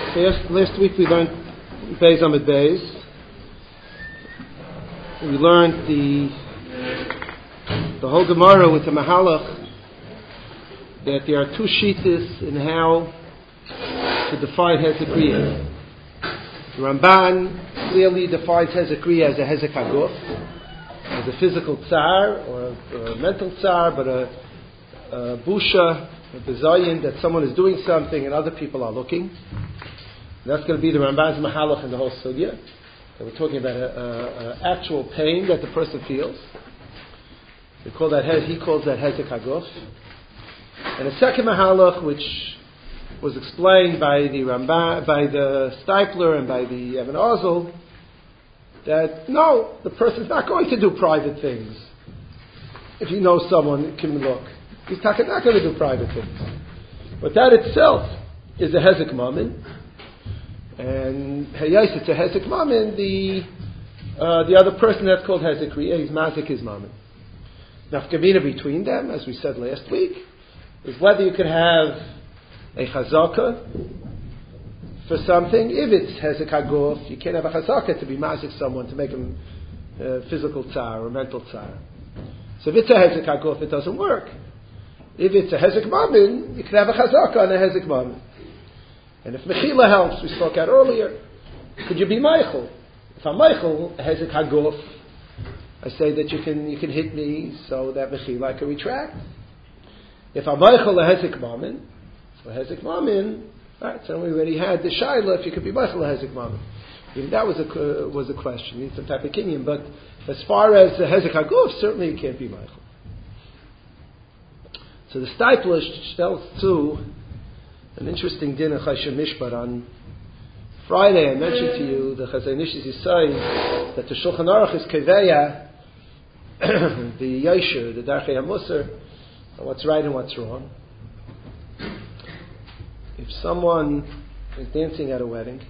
Last week we learned Beis Amid Beis. We learned the whole Gemara with the Mahalach that there are two shittas in how to define Hezek Kriya. The Ramban clearly defines Hezek Kriya as a Hezek Haguf, as a physical tsar or a mental tsar, but a busha, a bezayin that someone is doing something and other people are looking. That's going to be the Ramban's Mahalach in the whole sugya. That we're talking about actual pain that the person feels. He calls that Hezek Haguf. And the second Mahalach, which was explained by the Ramban, by the Stipler and by the Evan Ozel, that no, the person's not going to do private things. If he knows someone can look, he's not going to do private things. But that itself is a Hezek Mamin. And Hayais, it's a Hezek Mamin, the other person that's called Hezek Kriya, he's Mazik his Mamin. Nafkamina between them, as we said last week, is whether you could have a Chazaka for something. If it's Hezek Haguf, you can't have a Chazaka to be Mazik someone, to make him physical tsar or mental tsar. So if it's a Hezek Haguf, it doesn't work. If it's a Hezek Mamin, you can have a Chazaka on a Hezek Mamin. And if Mechila helps, we spoke out earlier, could you be Meichel? If I'm Meichel, Hezek Haguf, I say that you can hit me so that Mechila I can retract. If I'm Meichel a Hezek Mamin, so Hezek Mamin, right, so we already had the Shaila, if you could be Meichel a Hezek Mamin. Even that was a question, you need some type of kinyan, but as far as the Hezek Haguf, certainly you can't be Meichel. So the Stipler tells too, an interesting din of Chayshim Mishpat. On Friday I mentioned to you the Chazanish is saying that the Shulchan Aruch is Keveya, the Yosher, the Darchei HaMusar, what's right and what's wrong. If someone is dancing at a wedding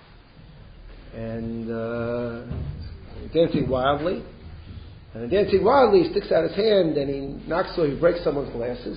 and dancing wildly, and dancing wildly, he sticks out his hand and he breaks someone's glasses.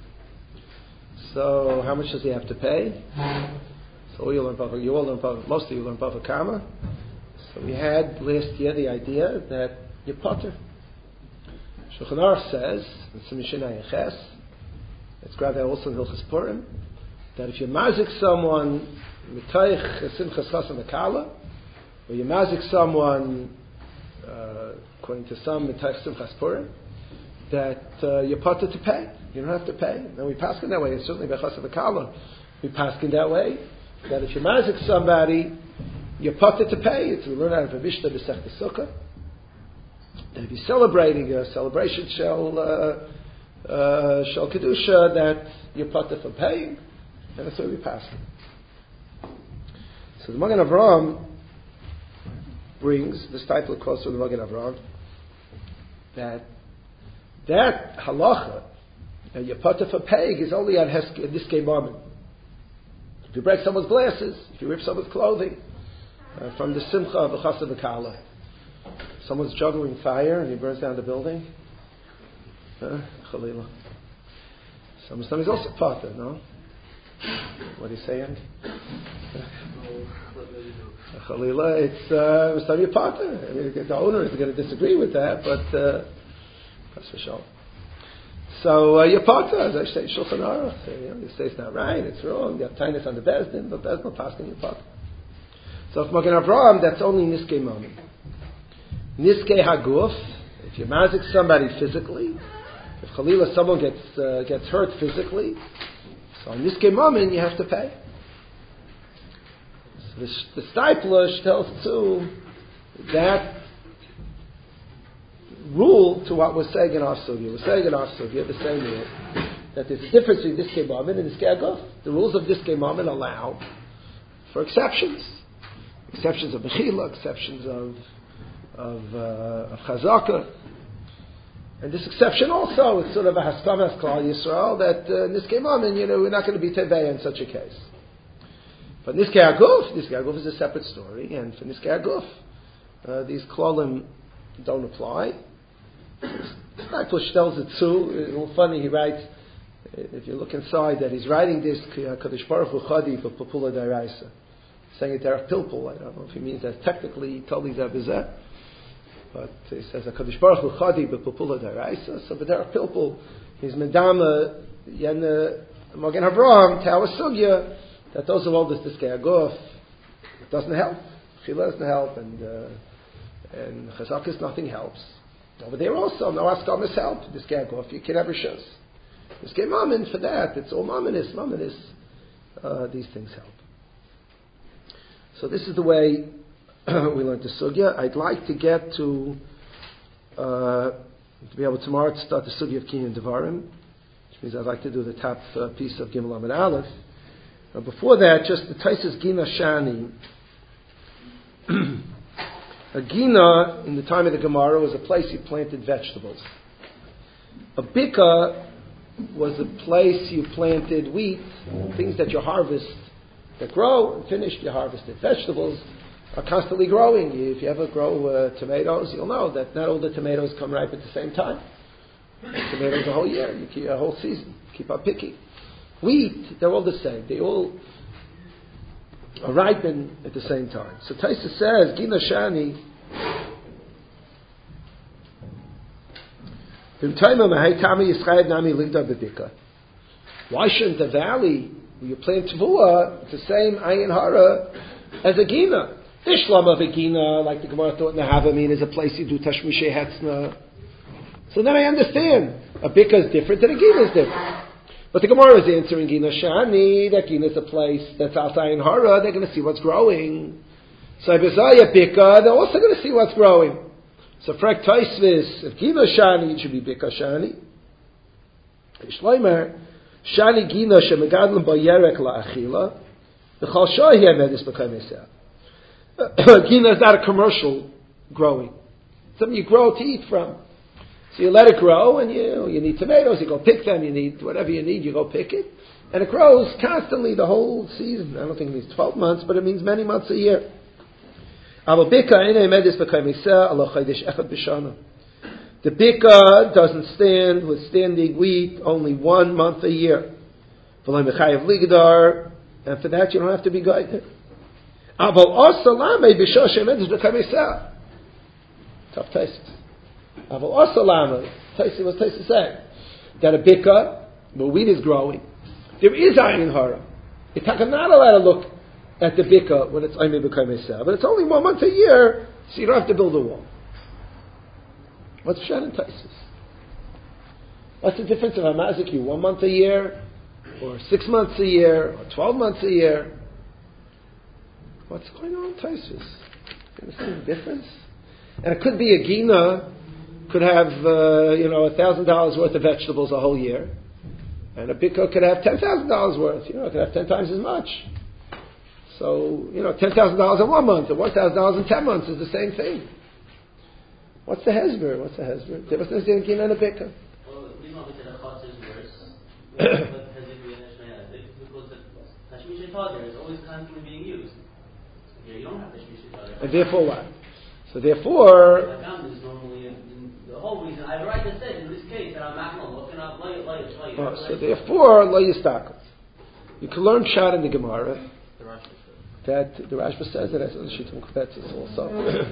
So how much does he have to pay? So most of you learn Bava Kama. So we had last year the idea that you're potter. Shulchan Aruch says, in Mishnah Ches, it's grabbed also in Hilchos Purim, that if you mazik someone mitaych simchas chasam akala, or you mazik someone according to some mitaych simchas Purim, that you're potter to pay. You don't have to pay. Now we paskin that way. And certainly by chasam akala, we paskin that way. That if you mazik somebody, you're potter to pay. It's we learn out of a Mishnah B'Sechta Sukkah. That if you're celebrating a celebration shel kedusha, that you're potter for paying, and that's why we paskin. So the Magen Avraham brings the Stipler quotes from the Magen Avraham that halacha, and your potter for paying, is only on Niskei Mammon. If you break someone's glasses, if you rip someone's clothing, from the simcha of the chasam v'kala, someone's juggling fire and he burns down the building, chalila. Somebody's also potter, no? What are you saying? Chalila, it's some your potter. I mean, the owner is going to disagree with that, but that's for sure. So your potter, as I say, Shulchan Aruch, you say it's not right, it's wrong. You have tinus on the bezdin, but there's no paskin your potter. So if Magen Avraham, that's only Niskei Mamin. Niskei Haguf, if you mazik somebody physically, if Chalila someone gets hurt physically, so on Niskei Mamin you have to pay. So the Stipler tells too that rule to what we're saying in our sugya. We're saying in our sugya the same rule, that there's a difference between Niskei Mamin and Niskei Haguf. The rules of Niskei Mamin allow for exceptions. Exceptions of Mechila, exceptions of Chazaka. And this exception also, it's sort of a Haskamas Klal Yisrael, that Niskei Mamin, we're not going to be Tevei in such a case. But Niskei Haguf is a separate story, and for Niskei Haguf, these Klalim don't apply. Stipler tells it too. It's a little funny, he writes, if you look inside, that he's writing this Kadosh Baruch Hu Chadi for Papula Daraisa. saying a derech pilpul. I don't know if he means that technically, totally zeh, but he says HaKadosh Baruch Hu chadi b'pilpula deraisa. So b'derech pilpul, he's medama yen Magen Avraham to our sugya that those of all this aguf, it doesn't help. Chila doesn't help, and Chazakis nothing helps. Over there also, no Askamas help. This aguf, you can have rishus. This game mammon for that. It's all mammonis. These things help. So this is the way we learn the sugya. I'd like to get to be able tomorrow to start the sugya of Kinyan Devarim, which means I'd like to do the top piece of Gimel Amud Aleph. Before that, just the Taisus Gina Shani. A Gina, in the time of the Gemara, was a place you planted vegetables. A Bika was a place you planted wheat, things that you harvest, that grow, and finished, you harvested. Vegetables are constantly growing. If you ever grow tomatoes, you'll know that not all the tomatoes come ripe at the same time. Tomatoes a whole year, you keep a whole season, keep on picking. Wheat, they're all the same. They all ripen at the same time. So Taisa says, Gina Shani, why shouldn't the valley where you plant Tvua, it's the same Ayin Hara as a Gina? Ishlam of a Gina, like the Gemara thought in the Havamim, is a place you do Tashmishe Hetzna. So then I understand. A Bika is different and a Gina is different. But the Gemara is answering Gina Shani, that Gina is a place that's outside in Hara, they're going to see what's growing. So Ibizaya Bika, they're also going to see what's growing. So Frek Taisvis, if Gina Shani, it should be Bika Shani. Shleimer, Shani Gina Shemegadlim Bayerek La'achila, the Chal Shahi Amedis B'Kaimesah. Gina is not a commercial growing. Something you grow to eat from. So you let it grow, and you need tomatoes, you go pick them, you need whatever you need, you go pick it. And it grows constantly the whole season. I don't think it means 12 months, but it means many months a year. The Bika doesn't stand with standing wheat only 1 month a year. And for that you don't have to be guided. Tough taste. What's Taisa saying? That a Bika, where wheat is growing, there is Ayin Hara. You're not allowed to look at the Bika when it's Ayme B'Kaimesah, but it's only 1 month a year, so you don't have to build a wall. What's Pshat and Taisus? What's the difference if I'm asking you 1 month a year, or 6 months a year, or 12 months a year? What's going on in Taisus? You understand the difference? And it could be a Gina, could have $1,000 worth of vegetables a whole year, and a Bika could have $10,000 worth. It could have 10 times as much. So $10,000 in 1 month, and $1,000 in 10 months is the same thing. What's the hezber? There was no Gina and a Bika. Well, we know that the chutz is worse. Because the Tashmish Tader is always constantly being used. Here you don't have Tashmish Tader. And therefore what? So therefore, is normally the whole reason I've already said in this case that I'm not going to look and I'll lay it. So therefore, lo yistakos. You can learn Pshat in the Gemara. That the Rashba says that as a Shittim Kvetzis also.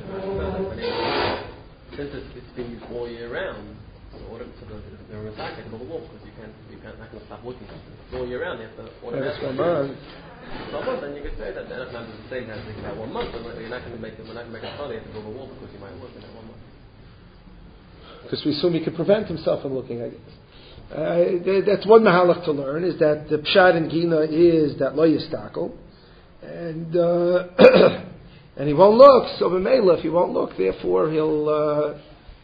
Since it's been used all year round, so the recycling will walk because you can't not going to stop looking. It's all year round. You have to automatically. Then you could say that they're not the same as that 1 month, but we're not going to make a study to build a wall because you might look in that 1 month. Because we assume he could prevent himself from looking, I guess. That's one mahalach to learn, is that the Pshat in Gina is that lo yistakel, and and he won't look. So b'meila, if he won't look, therefore he'll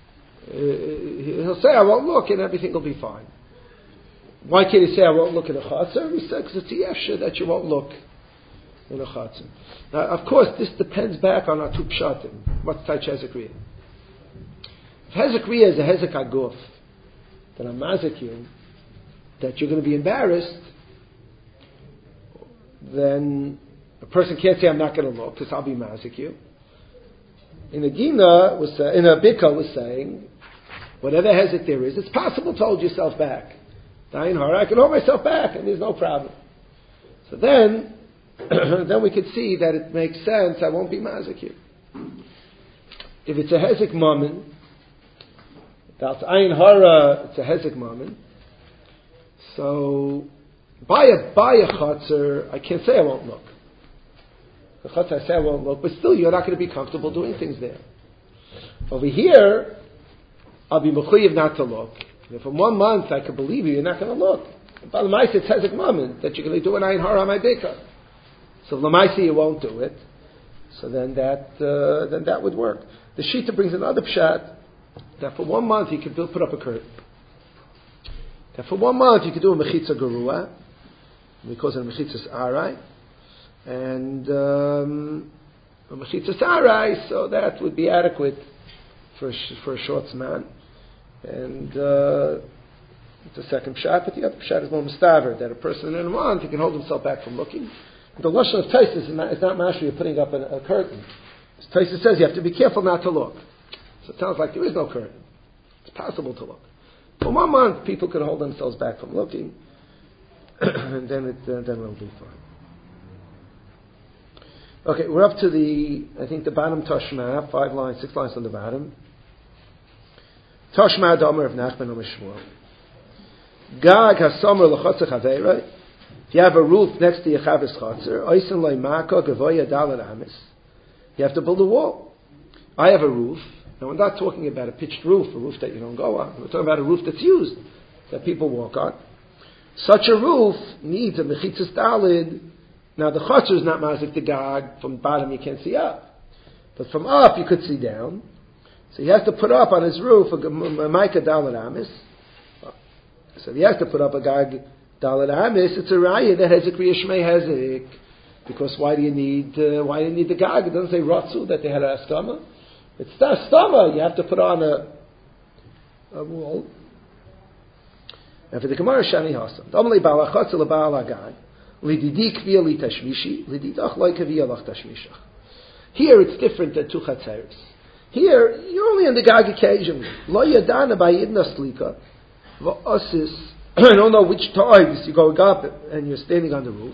say I won't look, and everything will be fine. Why can't he say I won't look in a chatzar? He said because it's a yesha that you won't look in a chatzar. Now, of course, this depends back on our two pshatim. What's Taich Hezekriya? If Hezekriya is a Hezek Aguf, then I'm mazik you that you're going to be embarrassed, then a person can't say I'm not going to look because I'll be mazik you. In a Gina in a Bika was saying, whatever Hezek there is, it's possible to hold yourself back. I can hold myself back and there's no problem. So then, then we could see that it makes sense. I won't be mazik here. If it's a hezek mammon, that's ayin hara. It's a hezek mammon. So by a chutzner, I can't say I won't look. The chutzner I say I won't look, but still you're not going to be comfortable doing things there. Over here, I'll be mechuyev not to look. If in 1 month I can believe you're not going to look. But l'maisa it's hezek mammon that you're going to do an ayin hara on my bika. So l'maisa you won't do it. So then that would work. The Shita brings another pshat that for 1 month you can put up a curtain. That for 1 month you can do a mechitza gerua. We call it a mechitza arai. And a mechitza arai, so that would be adequate for a short zman. And it's a second pshat, but the other pshat is more mustaver, that a person in a month he can hold himself back from looking. The lashon of Taisus is not mashri, you're putting up a curtain. Taisus says you have to be careful not to look. So it sounds like there is no curtain. It's possible to look. For 1 month, people could hold themselves back from looking, and then it'll be fine. Okay, we're up to the bottom Tashma, 6 lines on the bottom. Tashma Domer of Nachman Shmuel. Gag hasomer l'chotzach haveira. If you have a roof next to your chavis chotzer, oisen loymaka gavoya dalar amis. You have to build a wall. I have a roof. Now we're not talking about a pitched roof, a roof that you don't go on. We're talking about a roof that's used, that people walk on. Such a roof needs a mechitzas dalid. Now the chotzer is not mazik the gag. From the bottom you can't see up. But from up you could see down. So he has to put up on his roof a maika dalar amis. So he has to put up a gag dalar amis. It's a raya that has a kriya shmei hezek. Because why do you need the gag? It doesn't say ratzu that they had a stama. It's the stama. You have to put on a wall. And for the Gemara shani hasam, damli balachatz lebal agag lididi kviya li tashmishi lididach loy kviya lach tashmishach. Here it's different than two chatzeres. Here you're only on the gag occasionally. Lo yadana by idna slika v'asis. I don't know which times you're going up and you're standing on the roof.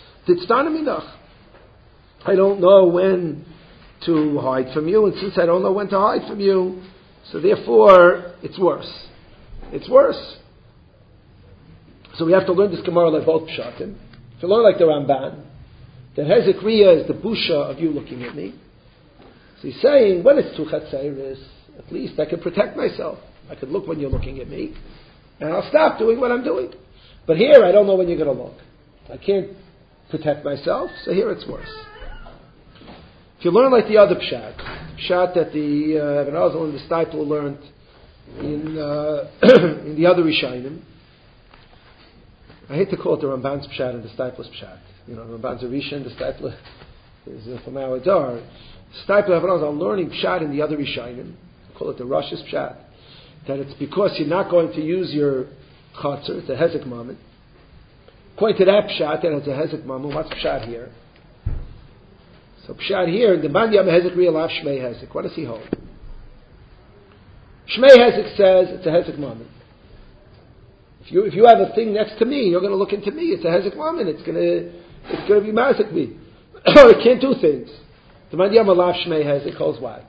I don't know when to hide from you, and since I don't know when to hide from you, so therefore it's worse. It's worse. So we have to learn this Gemara like both pshatim. If you learn like the Ramban, that Hezekriya is the busha of you looking at me. So he's saying, when it's two chatzeres, at least I can protect myself. I can look when you're looking at me, and I'll stop doing what I'm doing. But here, I don't know when you're going to look. I can't protect myself, so here it's worse. If you learn like the other pshat that the Ibn Azal and the Steipler learned in the other Rishayim, I hate to call it the Ramban's pshat and the Steipler's pshat. You know, the Ramban's a Rishon, the Steipler is from our Dar. Steipler Ibn Azal learning pshat in the other Rishayim, call it the Rosh's pshat, that it's because you're not going to use your chatzar, it's a hezek moment. According to that pshat, that it's a hezek mammon. What's pshat here? So pshat here, the man yam hezek real af shmei hezek. What does he hold? Shmei hezek says it's a hezek mammon. If you have a thing next to me, you're going to look into me. It's a hezek mammon. It's going to be mazik me. It can't do things. The man yam alaf shmei hezek holds what?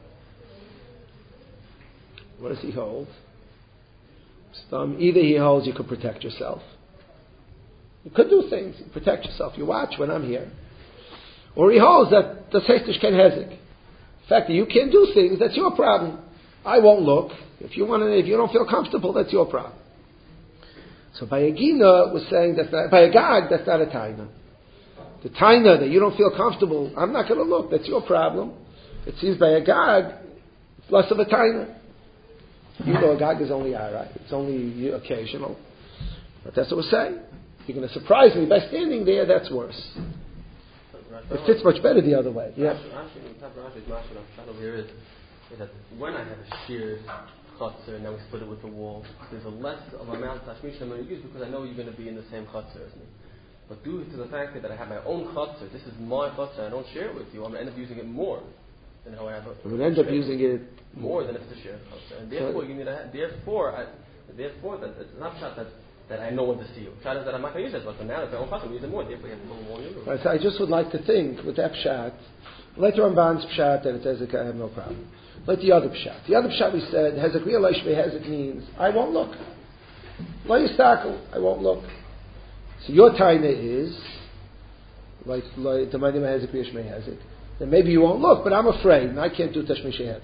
What does he hold? Either he holds you could protect yourself. You could do things, protect yourself. You watch when I'm here. Or he holds that the Seistish can hezek. The fact that you can't do things, that's your problem. I won't look. If you don't feel comfortable, that's your problem. So by a Gina was saying by a Gag, that's not a Taina. The Taina that you don't feel comfortable, I'm not going to look, that's your problem. It seems by a Gag, it's less of a Taina. You know a Gag is only Arai. It's only occasional. But that's what we're saying. You're going to surprise me by standing there, that's worse. It fits much better the other way. Yeah. Here is that when I have a sheared chutzner and then we split it with the wall, there's a less of amount of tashmish I'm going to use because I know you're going to be in the same chutzner as me. But due to the fact that I have my own chutzner, this is my chutzner, I don't share it with you, I'm going to end up using it more than how I have it. You would end up using it more than if it's a shared chutzner. And therefore, you need to therefore that it's not shot that that I know when to see you. Pshat is that I'm not going to use it, but for now, if I own custom, use it more. Therefore, you have a little more use. Right, so I just would like to think with that pshat, like the Ramban's pshat that it says I have no problem. Like the other pshat. The other pshat we said, Hezek real Hezek means, I won't look. Lo yistakel, I won't look. So your taina is, like the Manim Hezek real Hezek, then maybe you won't look, but I'm afraid, and I can't do Tashmei Hezek.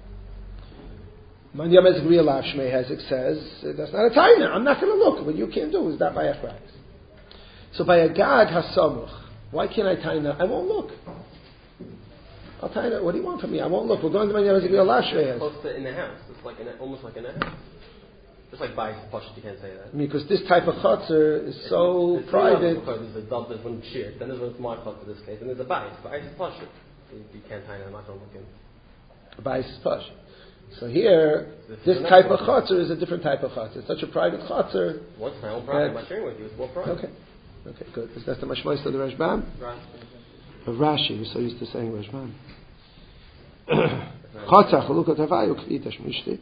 Manim Hezek real Hezek says, that's not a taina, I'm not going to look. What you can't do is not by a practice. So by a gag hasamuch, why can't I taina? I won't look. I'll taina. What do you want from me? I won't look. We're going to Manim Hezek real Hezek. Close to in the house. It's like almost like in a house. Just like bias push, you can't say that. Because this type of chutzner is so private. There's a double, there's one shear, then there's one smart chutzner in this case, and there's a bias. Bias is push. You can't tie I'm not going to look in. A bias is push. So here, this type of chutzner is a different type of chutzner. It's such a private chutzner. What's my own private? I'm not sharing with you. It's more private. Okay, good. Because that's the mashmais of the Rashbam. Of Rashi, we're so used to saying Rashbam. Chatzah chalukot havayu k'vi tashmishtit.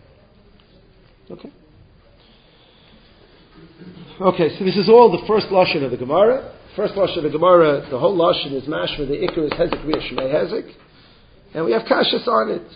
Okay, so this is all the first lashon of the Gemara. First lashon of the Gemara, the whole lashon is mashma, the ikar is hezek v'yah shmei hezek. And we have kashas on it,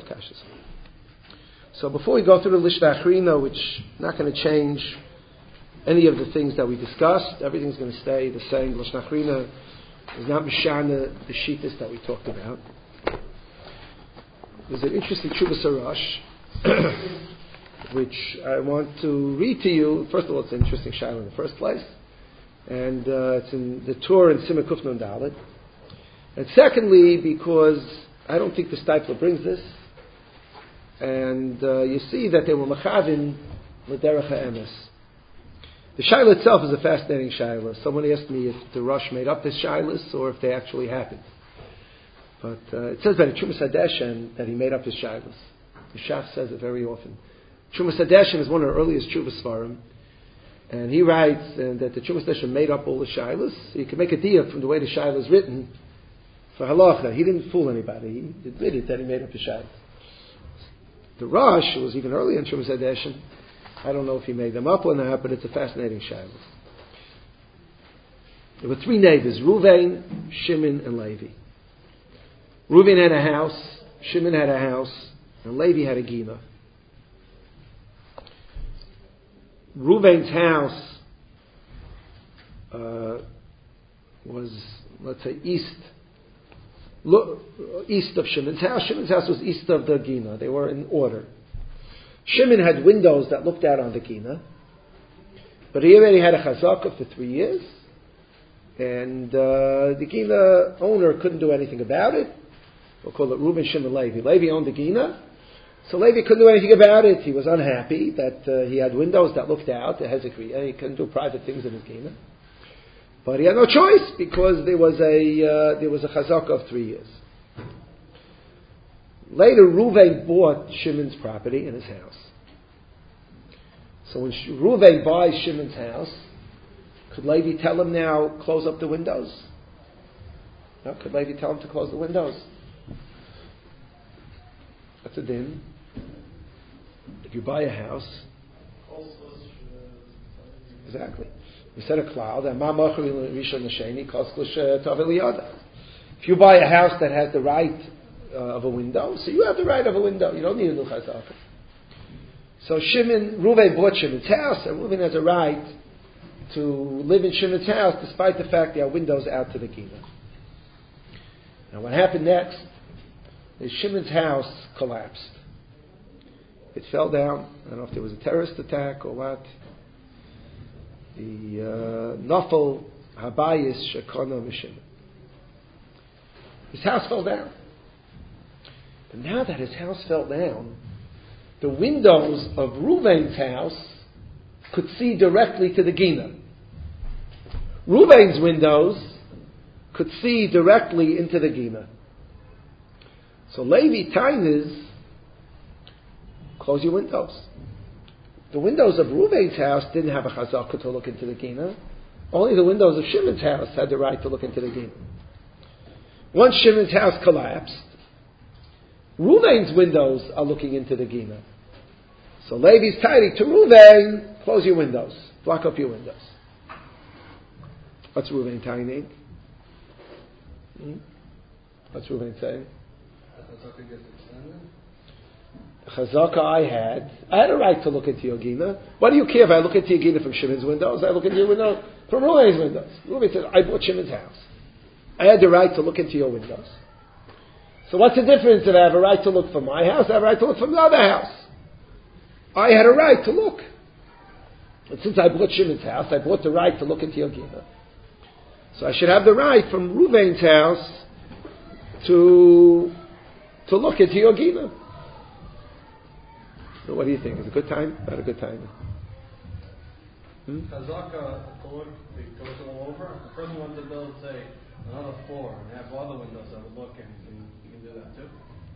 So before we go through the Lishna Achrina, which is not going to change any of the things that we discussed, everything's going to stay the same. Lishna Achrina is not mishana the shittas that we talked about. There's an interesting Tshuvas Arash, which I want to read to you. First of all, it's an interesting shayla in the first place, and it's in the Torah in Simon Kuf Nun Dalet. And secondly, because I don't think the Steipler brings this, and you see that they were machavin l'derech ha'emes. The shayla itself is a fascinating shayla. Someone asked me if the Rosh made up his shaylas or if they actually happened. But it says by the Trumas Hadeshen that he made up his shaylas. The Shach says it very often. Trumas Hadeshen is one of the earliest Chuvas Svarim, and he writes that the Trumas Hadeshen made up all the shaylas. So you can make a deal from the way the shayla is written for halacha. He didn't fool anybody. He admitted that he made up the shaylas. The Rosh, who was even earlier in Trumas Hadeshen, I don't know if he made them up or not, but it's a fascinating shayla. There were three neighbors: Ruvain, Shimon, and Levi. Reuven had a house, Shimon had a house, and Levi had a gina. Reuven's house was, let's say, east of Shimon's house. Shimon's house was east of the gina. They were in order. Shimon had windows that looked out on the gina, but he already had a chazakah for 3 years, and the gina owner couldn't do anything about it. We'll call it Reuven, Shimon, Levi. Levi owned the gina, so Levi couldn't do anything about it. He was unhappy that he had windows that looked out, the Hezekriya. He couldn't do private things in his gina. But he had no choice because there was a chazakah of 3 years. Later, Reuven bought Shimon's property in his house. So when Reuven buys Shimon's house, could Levi tell him now, close up the windows? No, could Levi tell him to close the windows? That's a din. If you buy a house, exactly. We said a cloud, and if you buy a house that has the right of a window, so you have the right of a window. You don't need a new chazakah. So Reuven bought Shimon's house, and Reuven has a right to live in Shimon's house despite the fact there are windows out to the gina. Now what happened next is Shimon's house collapsed. It fell down. I don't know if there was a terrorist attack or what. The Nafal Habayis Shekona Mishim. His house fell down. But now that his house fell down, the windows of Reuven's house could see directly to the Gina. Reuven's windows could see directly into the Gina. So Levi Tainis, close your windows. The windows of Reuven's house didn't have a chazakah to look into the Gina. Only the windows of Shimon's house had the right to look into the Gina. Once Shimon's house collapsed, Reuven's windows are looking into the Gina. So Levi's tidy to Reuven, Close your windows. Block up your windows. What's Reuven telling? What's Reuven saying? Chazaka I had a right to look into your Gina. What do you care if I look into your Gina from Shimon's windows? I look into your window from Reuven's windows. Reuven said, I bought Shimon's house. I had the right to look into your windows. So what's the difference if I have a right to look from my house? I have a right to look from the other house. I had a right to look. And since I bought Shimon's house, I bought the right to look into your Gina. So I should have the right from Reuven's house to look into your Gina. So what do you think? Is it a good time? Not a good time. Chazaka goes all over. The person wants to build, say, another floor and have other windows that would look in. You can do that too.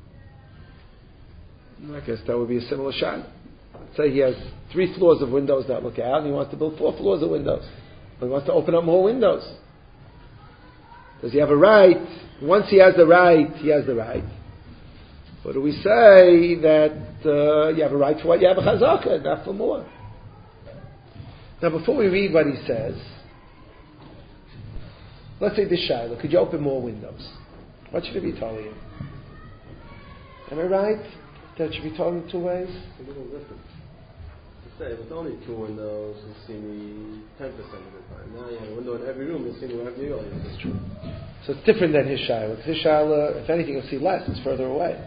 I guess that would be a similar shot. Say he has 3 floors of windows that look out, and he wants to build 4 floors of windows. But he wants to open up more windows. Does he have a right? Once he has the right, he has the right. But do we say that you have a right for what you have a chazaka, not for more? Now, before we read what he says, let's say this Shiloh, could you open more windows? What should it be telling you? Am I right? That should be told in 2 ways? It's a little different. To say, if it's only 2 windows, you'll see me 10% of the time. Now you have a window in every room, you'll see me wherever you go. That's true. So it's different than his Shiloh. Because his Shiloh, if anything, you'll see less. It's further away.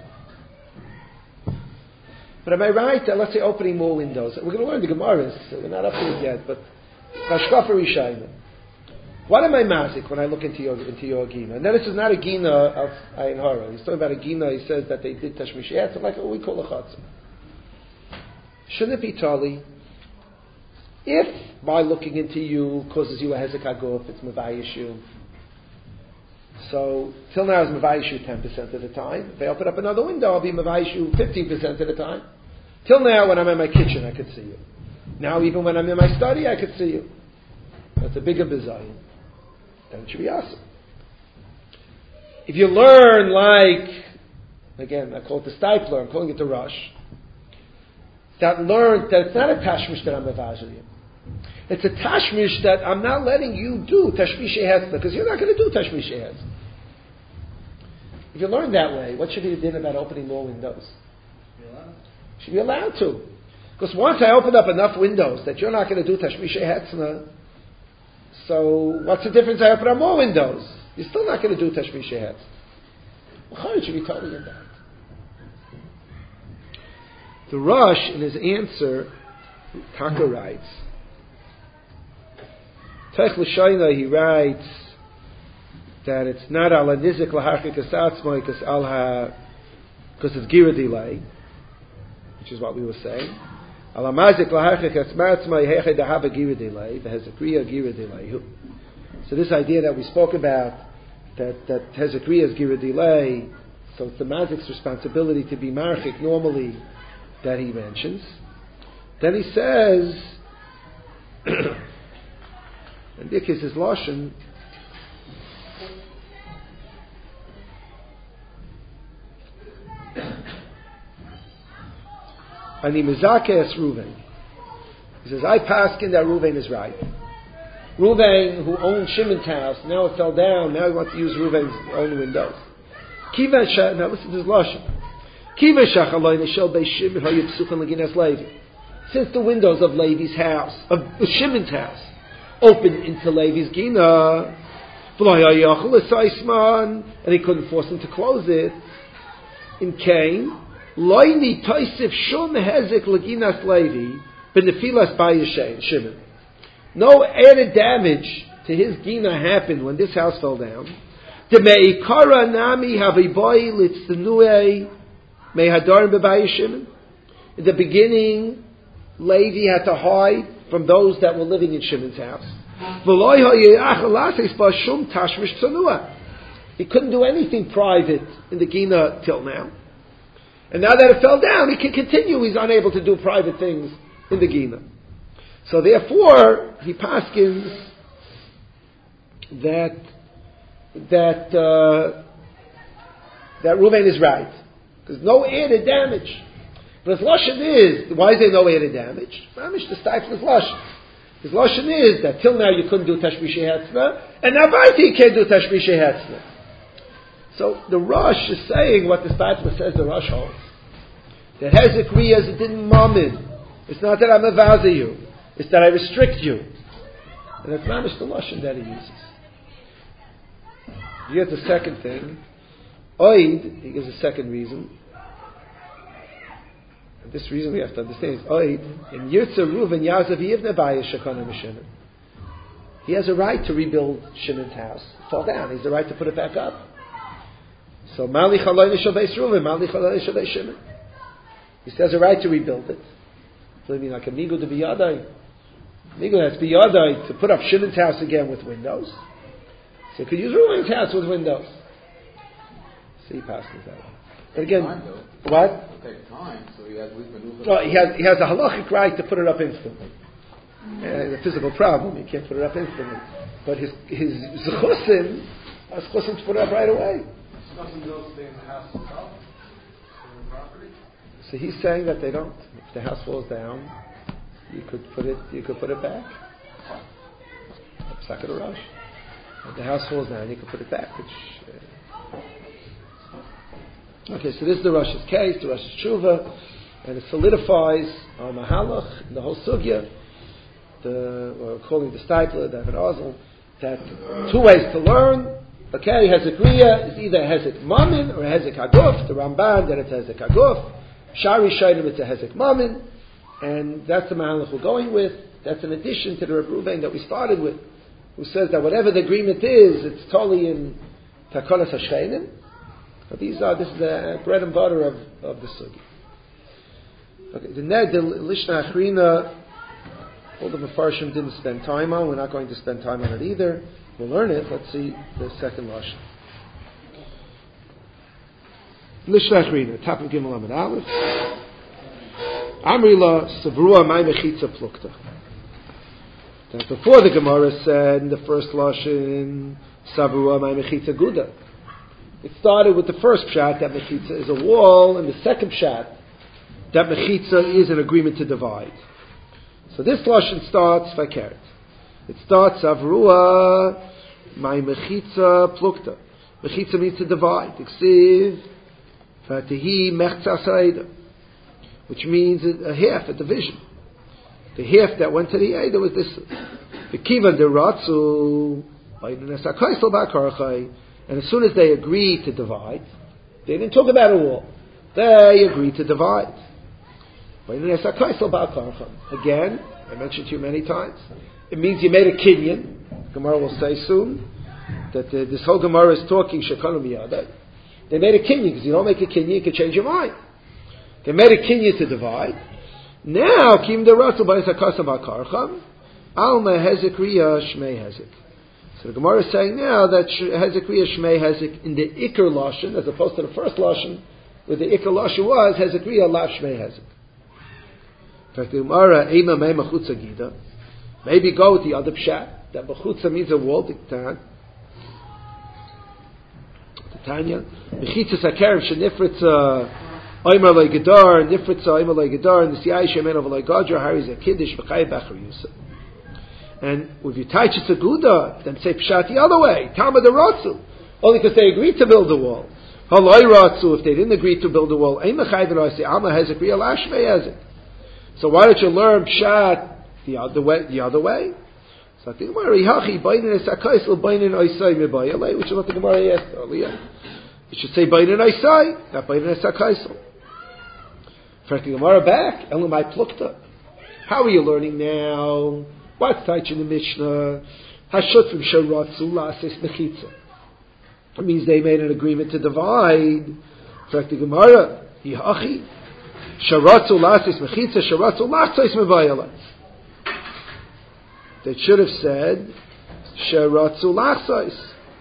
But am I right that, let's say, opening more windows? We're going to learn the Gemaras, so we're not up to it yet, but Hashkafa Rishayim. What am I mazik when I look into your Gina? Now this is not a Gina of Ayin Hara. He's talking about a Gina, he says that they did Tashmish Yetz, like what we call a Chatzah. Shouldn't it be Tali? If by looking into you causes you a Hezek Haguf, it's Mavayishu. So, till now it's Mavayishu 10% of the time. If I open up another window, I'll be Mavayishu 15% of the time. Till now, when I'm in my kitchen, I could see you. Now, even when I'm in my study, I could see you. That's a bigger bizayin. Then it should be awesome. If you learn like, again, I call it the Stipler, I'm calling it the Rush, that learned that it's not a tashmish that I'm Mavayishu. It's a tashmish that I'm not letting you do tashmish hetzla, because you're not going to do tashmish hetzla. If you learn that way, what should be the din about opening more windows? Should be allowed to. Because once I open up enough windows that you're not going to do tashmish hetzla, so what's the difference? I open up more windows. You're still not going to do tashmish hetzla. Well, it should be totally in that. The Rush, in his answer, Taka writes, Teich L'Shayna, he writes that it's not ala nizik laharchik asatzmoi because it's gira delay, which is what we were saying. Ala mazik laharchik asatzmoi hechei dahaba gira delay, the hezekriya gira delay. So this idea that we spoke about, that hezekriya is gira delay, so it's the mazik's responsibility to be marchik normally that he mentions. Then he says, and Dik is his Lashon, Ani Mizake es Reuven. He says, I paskin that Reuven is right. Reuven, who owned Shimon's house, now it fell down, now he wants to use Reuven's own windows. Now listen to his Lashon. Since the windows of Levi's house, of Shimon's house, open into Levi's Gina, and he couldn't force him to close it. In Cain, Loini Toisif Shum Hezek Laginas Levi, Benefilas Bayashay Shimon. No added damage to his Gina happened when this house fell down. The Meikara Nami Haviboy Litznue Mehadarim Bebayashimon. In the beginning, Levi had to hide from those that were living in Shimon's house. He couldn't do anything private in the Gina till now. And now that it fell down, he can continue. He's unable to do private things in the Gina. So therefore, he paskins that Reuven is right. There's no added damage. But his Lashon is, why is there no way to damage? Mamish, the stifle is Lashon. His Lashon is that till now you couldn't do Tashmishe Hetzna, and now Baiti you can't do Tashmishe Hetzna. So the Rosh is saying what the stifle says the Rosh holds. That Hezek Riyas, it didn't mammon. It's not that I'm avaza you. It's that I restrict you. And that's Mamish the Lashon that he uses. Here's the second thing. Oid, he gives a second reason. And this reason we have to understand is Oid, in Yirtza Ruven Yazav Yivne Baya Shekana Mishinim. He has a right to rebuild Shimon's house. Fall down. He has the right to put it back up. So Mali Chaloy Nishabeis Ruven, Mali Chaloy Nishabeis Shimon. He has a right to rebuild it. So I mean like a Migu to Biyadai. Migu has Biyadai to put up Shimon's house again with windows. So he could use Ruven's house with windows. So he passes that way. But again, what? It'll take time, so he has at least maneuver. Well, he has a halachic right to put it up instantly. The physical problem, he can't put it up instantly. But his zechusim are zechusim to put it up right away. Doesn't those stay in the house itself? In the property? So he's saying that they don't. If the house falls down, you could put it back. Psak of Rosh. If the house falls down, you could put it back. Okay, so this is the Rosh's case, the Rosh's tshuva, and it solidifies our mahalach in the whole sugya. We're calling the Steipler, the David Ozel, that two ways to learn. Okay, Hezek Riyah is either Hezek Mamin or Hezek Haguf. The Ramban that it's Hezek Haguf. Shari Shainim it's a Hezek Mamin, and that's the mahalach we're going with. That's an addition to the Reb Ruvain that we started with, who says that whatever the agreement is, it's totally in Takolas Hashcheinim. This is the bread and butter of the sugi. Okay, the Lishna Achrina, all the Mefarshim didn't spend time on. We're not going to spend time on it either. We'll learn it. Let's see the second Lashon. Lishna Achrina, top of Gimel Amid Aleph. Amrila Savrua Mai Mechitza Plukta. That before the Gemara said in the first Lashon, Savrua Mai Mechitza Guda. It started with the first pshat that mechitza is a wall, and the second pshat that mechitza is an agreement to divide. So this lashon starts fakert. It starts avrua my mechitza plukta. Mechitza means to divide. Iksiv v'tehi mechza saida, which means a half, a division. The half that went to the Eidah was this. The kivan deratzu b'yidunes hakaisel b'karchai. And as soon as they agreed to divide, they didn't talk about a wall. They agreed to divide. Again, I mentioned to you many times, it means you made a kinyan. Gemara will say soon that this whole Gemara is talking shekanu miyada. They made a kinyan, because you don't make a kinyan, you can change your mind. They made a kinyan to divide. Now, kim deratu b'yis hakasam b'karcham, alma hezek riyah shmei hezek. So the Gemara is saying now that Hezek Riyah Shmei Hezek in the Iker Lashon, as opposed to the first Lashon, where the Iker Lashon was Hezek Riyah Lav Shmei Hezek. In fact, the Gemara Eima Mei Mechutza Gida. Maybe go with the other pshat that Mechutza means a wall. Tanya Mechitza Sakerim Shenifritza Oimer Loi Gedar Nifritza Oimer Loi Gedar and the Siyai Shemen of Loi Gadra Hari Zakidish B'Chai Bachar Yusuf. And if you touch it's a Guda, then say Pshat the other way. Talmud Ratzu. Only because they agreed to build a wall. Haloi Ratzu, if they didn't agree to build a wall, Ein Mechayven I say Alma Hezek Riyah Lashmei Hezek. So why don't you learn Pshat the other way? So I think Gemara Yihachi Bainin Esakaisel Bainin Oisai Mebayalei, which is what the Gemara asked earlier. You should say Bainin Oisai, not Bainin Esakaisel. First the Gemara back, Elamai Plukta. How are you learning now? What's touch in the Mishnah? Hashutrim Sharatzu Lasis Mechitza. It means they made an agreement to divide. Correct the Gemara. Yihachi. Sharatzu Lasis Mechitza. Sharatzu Lasis Mevayala. They should have said Sharatzu Lasis.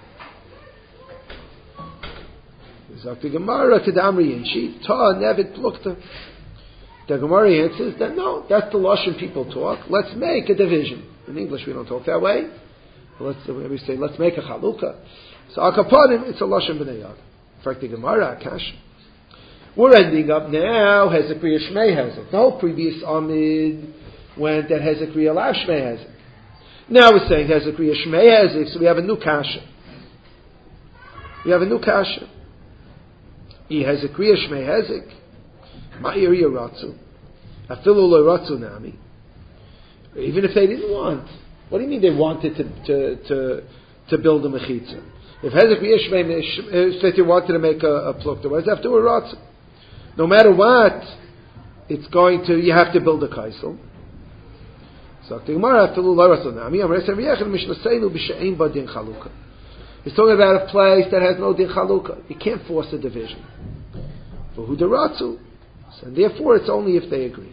Zok the Gemara to Damri and she Ta Nevid Plukta. The Gemara answers that no, that's the Lashon people talk. Let's make a division. In English we don't talk that way. We say let's make a chalukah. So Akapanim, it's a Lashon b'nei Yad. In fact, the Gemara Akash We're ending up now, Hezekriya Shmei Hezek. The whole previous Amid went that Hezekriya Lav Shmei Hezek. Now we're saying Hezekriya Shmei Hezek, so we have a new kasha. We have a new kasha. I Hezekriya Shmei Hezek, Ma'ir Yaratzu, Afilu Lo Ratzu Nami. Even if they didn't want. What do you mean they wanted to build a mechitza? If Hezekriya Shmei said you wanted to make a plukta, what does it have to do with Ratzu? No matter what, it's going to, you have to build a kaisel. So the Gemara Afilu Lo Ratzu Nami, Amar Eser V'yechad Mishnaseinu B'She'ein Ba Din Chalukah. He's talking about a place that has no din chalukah. You can't force a division. For who deratzu, and therefore it's only if they agree.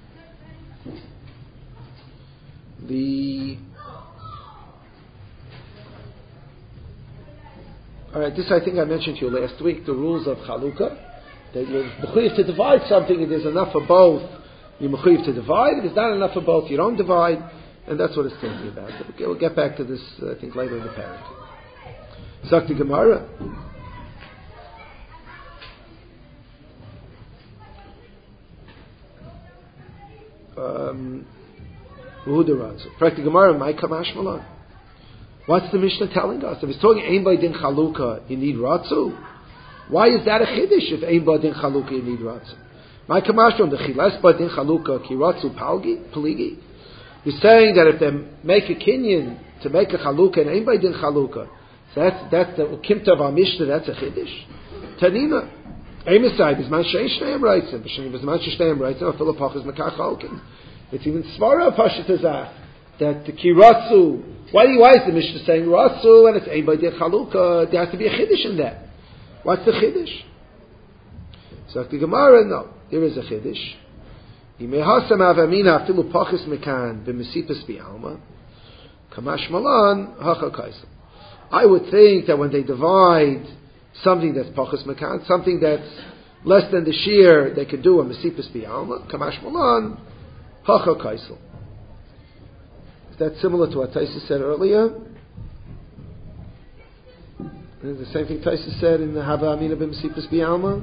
All right, this I think I mentioned to you last week. The rules of chalukah, that you're mechuyev to divide something. If there's enough for both, you're mechuyev to divide. If there's not enough for both, you don't divide, and that's what it's thinking about. Okay, we'll get back to this I think later in the parak. Zakti Gemara. Prakti Gemara, my Kamash Malan. What's the Mishnah telling us? If it's talking Ein Ba Din Chalukah, you need Ratzu. Why is that a Chiddush if Ein Ba Din Chalukah, you need Ratzu? My Kamash Malan, the Chiles Ba Din Chalukah, Ki Ratzu Paligi. He's saying that if they make a kinyan to make a Chalukah and Ein Ba Din Chalukah, so that's the Ukimta of our Mishnah, that's a Chiddush. Tanina. Emisai, Bisman Shein Shneim Reitzim, Bisman Shein Reitzim, Philippach is Mekach Halkin. It's even Svara Pashat Azah, that the Kiratsu, why is the Mishnah saying Ratsu, and it's Ein Ba Din Chalukah, there has to be a Chiddush in that. What's the Chiddush? So the Gemara, no, there is a Chiddush. Imehasam Avamina, Philippachis Mekan, B'Mesipas Bi'alma, Kamash Malan, Hacha Kaisel. I would think that when they divide something that's pachas mekan, something that's less than the shear, they could do a mesipus bi'alma, kamash malan, hacha kaisel. Is that similar to what Taisa said earlier? Is the same thing Taisa said in the Hava Amina b'mesipus bi'alma?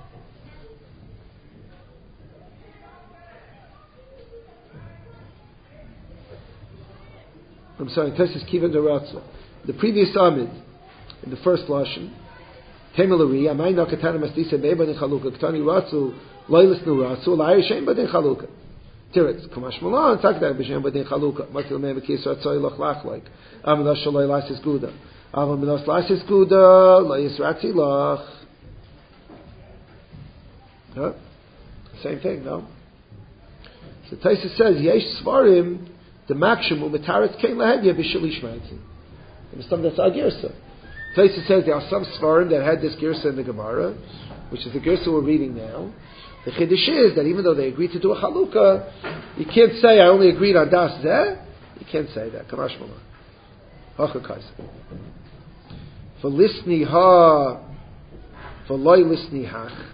I'm sorry, Taisa's kivan deratzu. The previous Amid, in the first Lashon, Temelari, Amay Nakatana Mastisa Beba Din Chalukah, Ktani Ratzu, Loilis Nu Ratzu, Lai Shem Badin Chalukah. Tiritz, Kamash Malan, Takda B'Shem Badin Chalukah, Matil Mem Bekis Ratzoi Loch Lach like, Amilash Shaloi Lasis Guda, Amilash Lasis Guda, Lois Ratzi Loch. Same thing, no? So Taisa says, Yesh Svarim, the Makshim, Umetaretz Kein Lahevya B'Shalish Maitzim. That's our Girsa. Taisa says there are some Svarim that had this Girsa in the Gemara, which is the Girsa we're reading now. The Chiddush is that even though they agreed to do a Chalukah, you can't say I only agreed on Das Zeh. You can't say that. Kamash Malan. Hacha Kaisa. For Lisni Ha, for Loi Lisni Hach.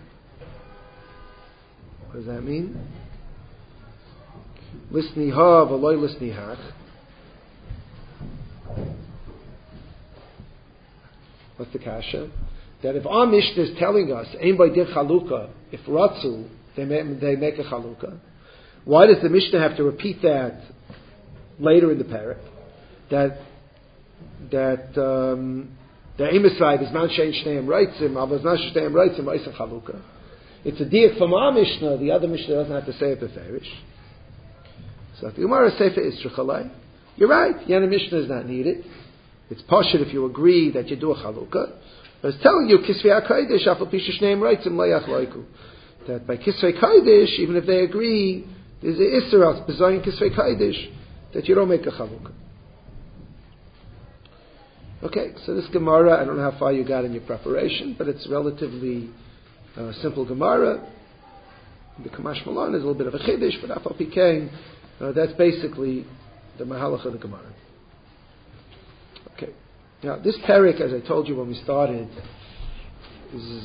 What does that mean? Lisni Ha, for Loi Lisni Hach. What's the kasha? That if our Mishnah is telling us, Ein Ba Din Chalukah, if Ratzu, they make a Chalukah, why does the Mishnah have to repeat that later in the parak? That the Emisai is Man Shein Shneim Reitzim, Avaz Man Shneim Reitzim, Reitzim Chalukah. It's a diak from our Mishnah, the other Mishnah doesn't have to say it beferish. So the Gemara Sefer is Shechalai. You're right, Yana Mishnah is not needed. It's pashut if you agree that you do a chalukah. But it's telling you, Kisvei HaKodesh, Afal Pisha Shneim Reitzim Le'ach Loiku. That by Kisvei Kodesh, even if they agree, there's an Isser, B'zayin Kisvei Kodesh, that you don't make a chalukah. Okay, so this Gemara, I don't know how far you got in your preparation, but it's relatively simple Gemara. The Kamash Malan is a little bit of a Chiddush, but Afal Pikein, that's basically the Mahalach of the Gemara. Okay. Now, this parak, as I told you when we started, is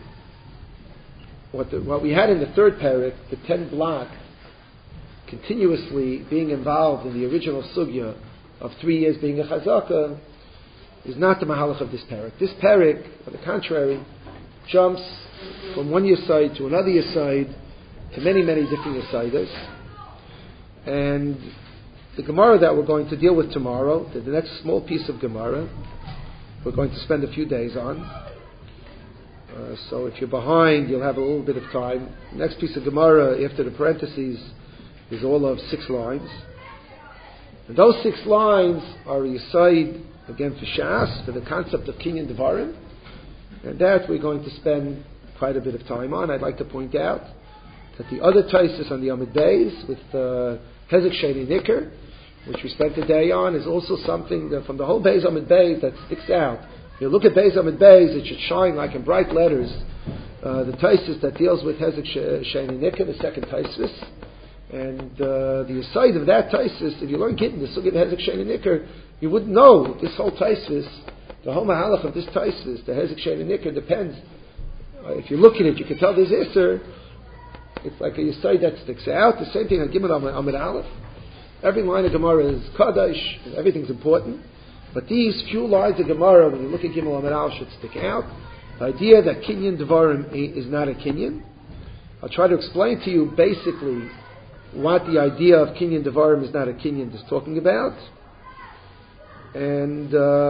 what we had in the third parak, the 10 block, continuously being involved in the original sugya of 3 years being a chazaka, is not the mahalach of this parak. This parak, on the contrary, jumps from one Yesod to another Yesod to many, many different Yesodis. And the Gemara that we're going to deal with tomorrow, the next small piece of Gemara, we're going to spend a few days on. So if you're behind, you'll have a little bit of time. The next piece of Gemara, after the parentheses, is all of 6 lines. And those 6 lines are a Yesod, again, for Shas, for the concept of Kinyan Devarim. And that we're going to spend quite a bit of time on. I'd like to point out that the other Taisus on the Amid Beis, with Hezek Sheni Nicker, which we spent a day on, is also something that from the whole Beis Amid Beis that sticks out. If you look at Beis Amid Beis, it should shine like in bright letters the Taisus that deals with Hezek Sheni Nicker, the second Taisus. And the aside of that Taisus, if you learn Gittin, the Sugya of Hezek Sheni Nicker, you wouldn't know this whole Taisus, the whole Mahalach of this Taisus, the Hezek Sheni Nicker, depends. If you look at it, you can tell there's Isser. It's like a Yesod that sticks out. The same thing on Gimel Amid Aleph. Every line of Gemara is Kaddish, and everything's important. But these few lines of Gemara, when you look at Gimel Amid Aleph, should stick out. The idea that Kinyan Devarim is not a Kinyan. I'll try to explain to you basically what the idea of Kinyan Devarim is not a Kinyan is talking about. And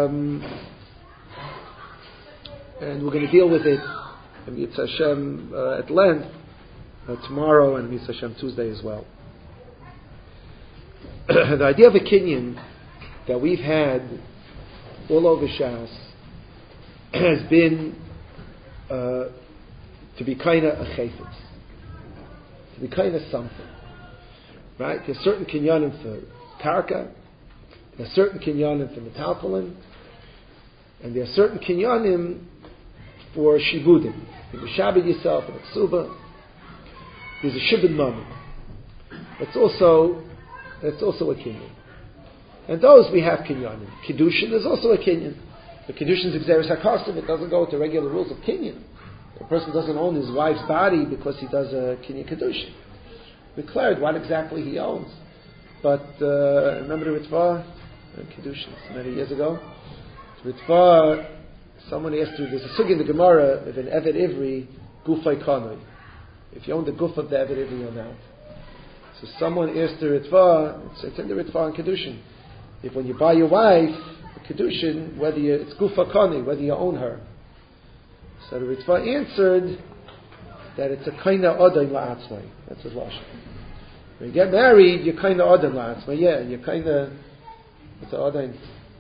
we're going to deal with it, Mitzvah Hashem, at length tomorrow, and Mitzvah Hashem Tuesday as well. The idea of a Kinyan that we've had all over Shas has been to be kind of a chayfetz, to be kind of something. Right? There's certain kinyanim for karka, there's certain kinyanim for metaltalin, and there's certain kinyanim for shibudim. You mishabed yourself in a ksuba. There's a shibud mami. That's also a kinyan. And those we have kinyanim. Kiddushin is also a kinyan. The Kiddushin is exeris hakosim. It doesn't go with the regular rules of kinyan. A person doesn't own his wife's body because he does a kinyan Kiddushin. Declared what exactly he owns. But remember the Ritva? Kiddushin, many years ago. The Ritva, someone asked you, there's a sugya in the Gemara of an Eved Ivri, Gufay Kanoi. If you own the guf of the Eved Ivri, you're not. So someone asked the Ritva, it's in the Ritva on Kiddushin. If when you buy your wife, a Kiddushin, it's Gufa Kanoi, whether you own her. So the Ritva answered that it's a kind of Odin La'atzmai. That's his lashon. When you get married, you're kind of Odin La'atzmai. Yeah, you're kind of, what's an Odin?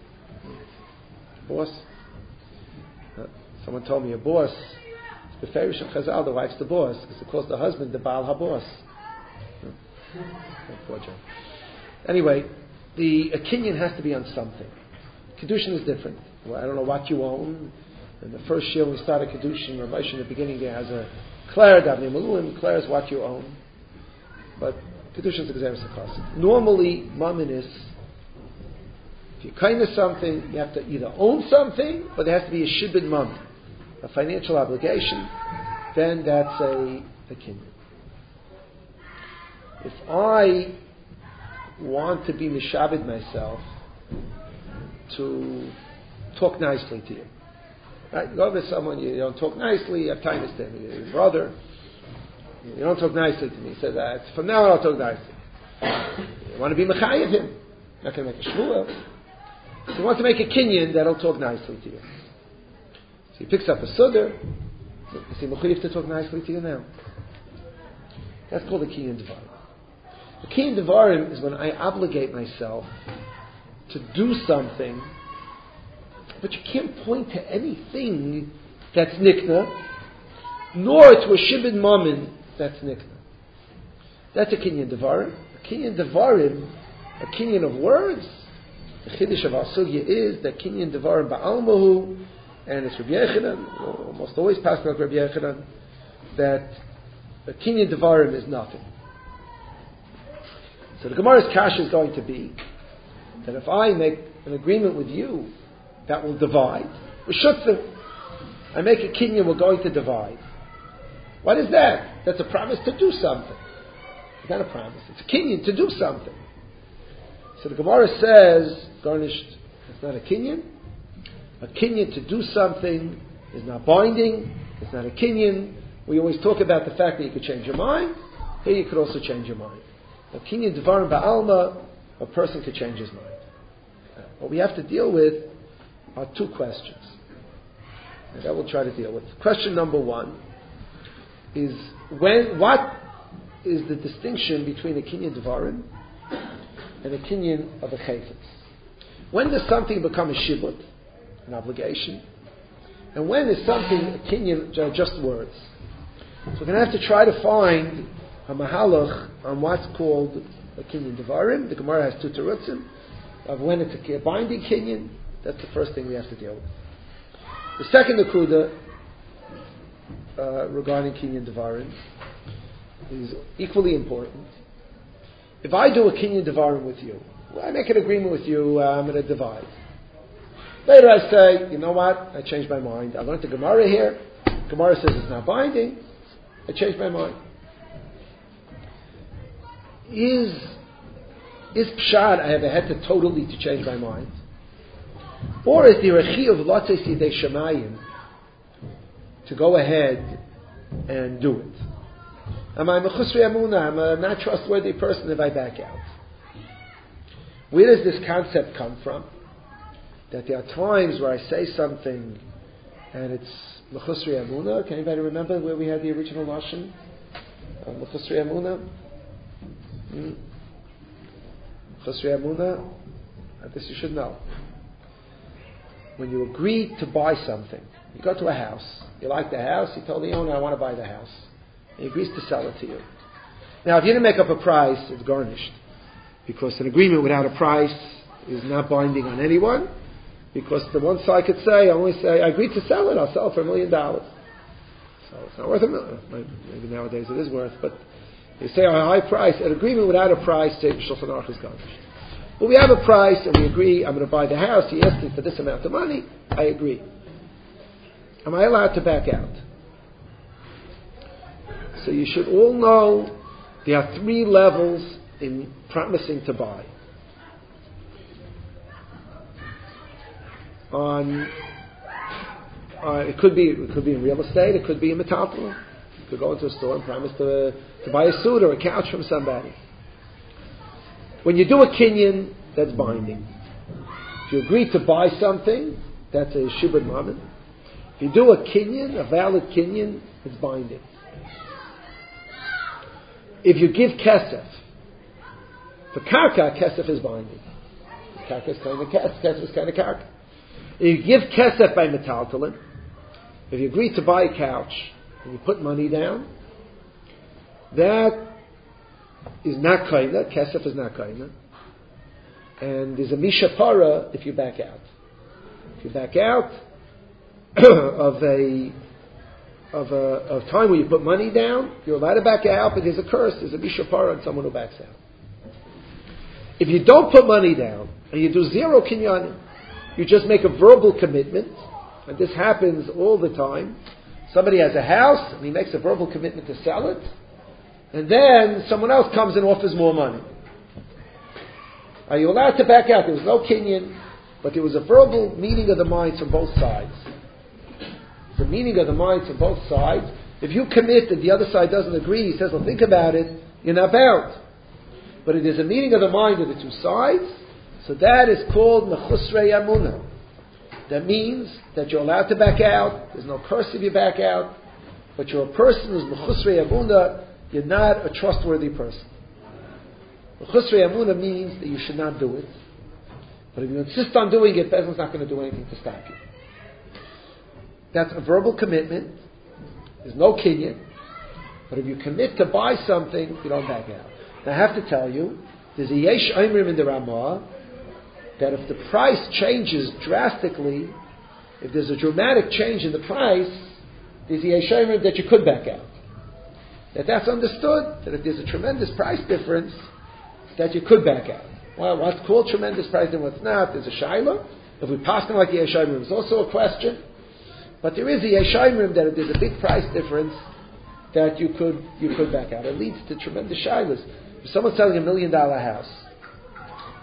Boss? Someone told me a boss, it's Beferish and Chazal, the wife's the boss, because it calls the husband the Baal HaBoss. Anyway, a kinyan has to be on something. Kiddushin is different. Well, I don't know what you own. In the first year when we started Kiddushin, Rav Moshe in the beginning there has a Claire Davnei Maluim, Claire is what you own. But Kiddushin is exeris hakosim. Normally, mammon is, if you're kind of something, you have to either own something, or there has to be a shibud mammon, a financial obligation, then that's a kinyan. If I want to be mishabed myself to talk nicely to you, right? You go over to someone, you don't talk nicely, you have time to stand with your brother, you don't talk nicely to me. He says, from now on I'll talk nicely. You want to be mechayev him, you're not going to make a shvuah. So you want to make a kinyan that'll talk nicely to you. So he picks up a sudar, is he mechayev to talk nicely to you now? That's called a kinyan devarim. The kinyan devarim is when I obligate myself to do something, but you can't point to anything that's nikna, nor to a shibud mammon that's nikna. That's a kinyan devarim. A kinyan devarim, a kinyan of words. The chiddush of our sugya is that kinyan devarim ba'almahu, and it's Rabbi Yechanan, almost always passed like Rabbi Yechanan, that a kinyan devarim is nothing. So the Gemara's kasha is going to be that if I make an agreement with you that will divide, I make a kinyan, we're going to divide. What is that? That's a promise to do something. It's not a promise. It's a kinyan to do something. So the Gemara says, garnished, it's not a kinyan. A kinyan to do something is not binding. It's not a kinyan. We always talk about the fact that you could change your mind. Here you could also change your mind. A kinyan dvarim ba'alma, a person could change his mind. What we have to deal with are two questions. And that we'll try to deal with. Question number one is what is the distinction between a kinyan dvarim and a kinyan of a chayfetz? When does something become a shibut, an obligation? And when is something a kinyan, just words? So we're going to have to try to find a mahalach on what's called a kinyan devarim. The Gemara has two terutzim of when it's a binding kinyan. That's the first thing we have to deal with. The second akuda regarding kinyan devarim is equally important. If I do a kinyan devarim with you, I make an agreement with you, I'm going to divide. Later I say, you know what, I changed my mind. I learned the Gemara here. Gemara says it's not binding. I changed my mind. Is pshat I have a head to totally to change my mind? Or is the rechi of lotzei sidei shemayim to go ahead and do it? Am I mechusri amuna? Am I a not trustworthy person if I back out? Where does this concept come from? That there are times where I say something and it's mechusri amuna. Can anybody remember where we had the original lashon? Mechusri amuna. Mechusri amuna. This you should know. When you agree to buy something, you go to a house. You like the house. You told the owner, "I want to buy the house." He agrees to sell it to you. Now, if you didn't make up a price, it's garnished. Because an agreement without a price is not binding on anyone. Because the one side could say, I agreed to sell it, I'll sell it for $1 million. So it's not worth $1 million. Maybe nowadays it is worth, but you say a high price, an agreement without a price, say Shulchan Aruch is garnished. But we have a price and we agree, I'm going to buy the house, he asked me for this amount of money, I agree. Am I allowed to back out? So you should all know there are 3 levels in promising to buy. It could be in real estate, it could be in metaltalin. You could go into a store and promise to buy a suit or a couch from somebody. When you do a kinyan, that's binding. If you agree to buy something, that's a shibud mammon. If you do a kinyan, a valid kinyan, it's binding. If you give kesef, for karka, kesef is binding. Karka is kind of kesef is kind of karka. If you give kesef by metaltalin, if you agree to buy a couch and you put money down, that is not kaina. Kesef is not kaina, and there's a mishapara if you back out. If you back out of time where you put money down, you're allowed to back out, but there's a curse. There's a mishapara on someone who backs out. If you don't put money down and you do 0 kinyanim, you just make a verbal commitment, and this happens all the time. Somebody has a house and he makes a verbal commitment to sell it, and then someone else comes and offers more money. Are you allowed to back out? There was no kinyan, but there was a verbal meeting of the minds from both sides. The meaning of the minds from both sides. If you commit and the other side doesn't agree, he says, well, think about it, you're not bound. But it is a meeting of the mind of the two sides, so that is called mechusrei amuna. That means that you're allowed to back out, there's no curse if you back out, but you're a person who's mechusrei amuna, you're not a trustworthy person. Mechusrei amuna means that you should not do it. But if you insist on doing it, Bezdin's not going to do anything to stop you. That's a verbal commitment. There's no kinyan. But if you commit to buy something, you don't back out. Now I have to tell you, there's a yesh oimrim in the Ramah that if the price changes drastically, if there's a dramatic change in the price, there's a yesh oimrim that you could back out. That's understood, that if there's a tremendous price difference, that you could back out. Well, what's called tremendous price and what's not, there's a shaila. If we pass them like a yesh oimrim, it's also a question. But there is a yeshayimrim that if there's a big price difference, that you could back out. It leads to tremendous shaylas. If someone's selling $1 million house,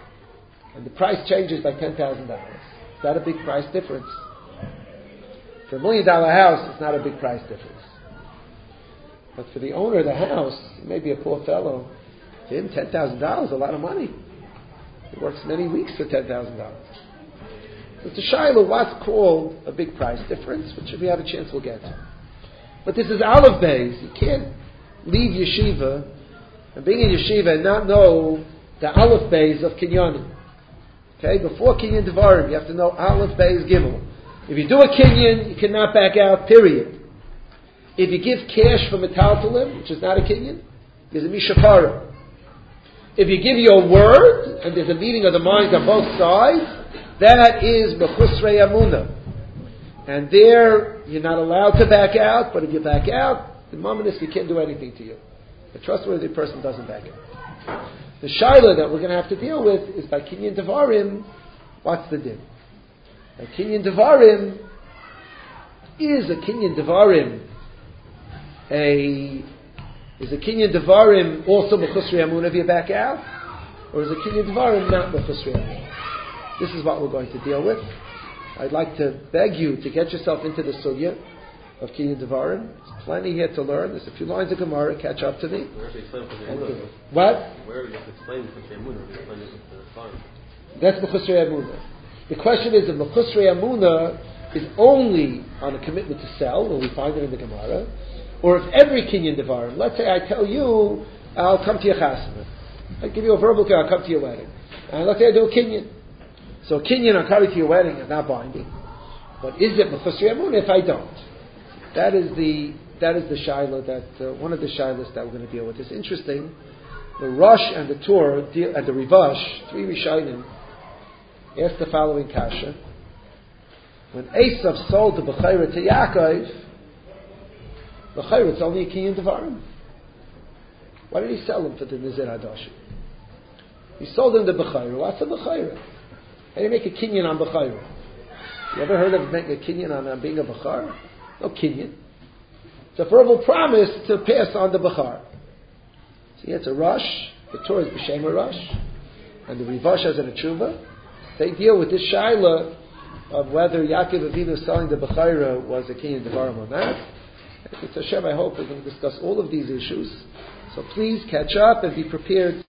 and the price changes by $10,000, is that a big price difference? For $1 million house, it's not a big price difference. But for the owner of the house, maybe a poor fellow, to him $10,000 is a lot of money. He works many weeks for $10,000. It's a shiloh, what's called a big price difference, which if we have a chance we'll get to. But this is Aleph Beis. You can't leave yeshiva and being in yeshiva and not know the Aleph Beis of Kinyanim. Okay, before Kinyan Devarim, you have to know Aleph Beis Gimel. If you do a Kinyan, you cannot back out, period. If you give cash for Metaltalim, which is not a Kinyan, there's a Mishapara. If you give your word, and there's a meeting of the minds on both sides, that is Mechusrei Amunah. And there, you're not allowed to back out, but if you back out, the moment we can't do anything to you. A trustworthy person doesn't back out. The Shaila that we're going to have to deal with is by Kinyan Devarim, what's the din? By Kinyan Devarim, is a Kinyan Devarim is a Kinyan Devarim also Mechusrei Amunah if you back out? Or is a Kinyan Devarim not Mechusrei Amunah? This is what we're going to deal with. I'd like to beg you to get yourself into the sugya of Kinyan Devarim. There's plenty here to learn. There's a few lines of Gemara. Catch up to me. What? Where you have to explain Mechusrei Amunah? That's Mechusrei Amunah. The question is if Mechusrei Amunah is only on a commitment to sell, where we find it in the Gemara, or if every Kinyan Devarim, let's say I tell you, I'll come to your chasana. I give you a verbal, I'll come to your wedding. And let's say I do a Kinyan. So Kinyan, I'll carry to your wedding is not binding. But is it Mechusrei Amunah if I don't? That is the Shaila that, one of the Shailas that we're going to deal with. It's interesting. The Rosh and the Tur, and the Rivash, three Rishonim, asked the following kasha. When Esav sold the Bechayra to Yaakov, Bechayra, it's only a Kinyan Devarim. Why did he sell him for the Nizir Hadash? He sold him the Bechayra. What's a Bechayra? How do you make a Kinyan on Bechayra? You ever heard of making a Kinyan on being a Bechar? No Kinyan. It's a verbal promise to pass on the Bechar. See, it's a Rosh. The Torah is B'Shem Rosh. And the Rivash has a Tshuva. They deal with this Shaila of whether Yaakov Avinu selling the Bechayra was a Kinyan Devarim or not. It's Hashem, I hope we're going to discuss all of these issues. So please catch up and be prepared.